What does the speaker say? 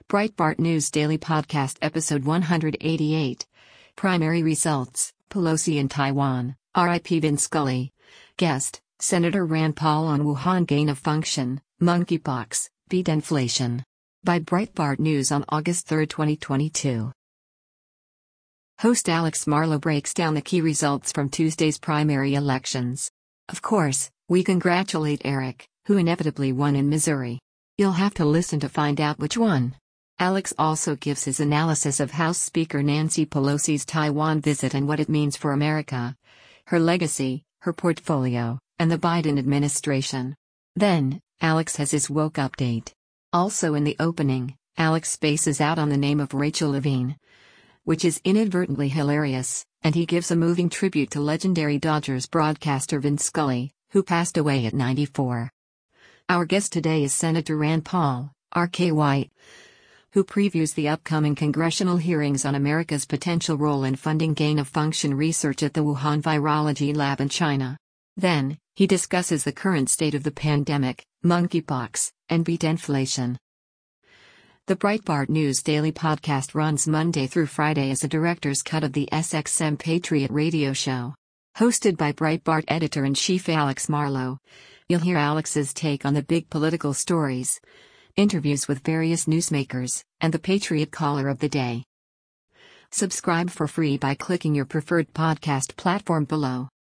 Breitbart News Daily Podcast Episode 188. Primary Results, Pelosi in Taiwan, RIP Vin Scully. Guest, Senator Rand Paul on Wuhan gain of function, monkeypox, beat inflation. By Breitbart News on August 3, 2022. Host Alex Marlow breaks down the key results from Tuesday's primary elections. Of course, we congratulate Eric, who inevitably won in Missouri. You'll have to listen to find out which one. Alex also gives his analysis of House Speaker Nancy Pelosi's Taiwan visit and what it means for America, her legacy, her portfolio, and the Biden administration. Then, Alex has his woke update. Also in the opening, Alex spaces out on the name of Rachel Levine, which is inadvertently hilarious, and he gives a moving tribute to legendary Dodgers broadcaster Vin Scully, who passed away at 94. Our guest today is Senator Rand Paul, RKY, who previews the upcoming congressional hearings on America's potential role in funding gain-of-function research at the Wuhan Virology Lab in China. Then, he discusses the current state of the pandemic, monkeypox, and beat inflation. The Breitbart News Daily Podcast runs Monday through Friday as a director's cut of the SXM Patriot radio show. Hosted by Breitbart editor-in-chief Alex Marlow, you'll hear Alex's take on the big political stories, interviews with various newsmakers, and the Patriot Caller of the Day. Subscribe for free by clicking your preferred podcast platform below.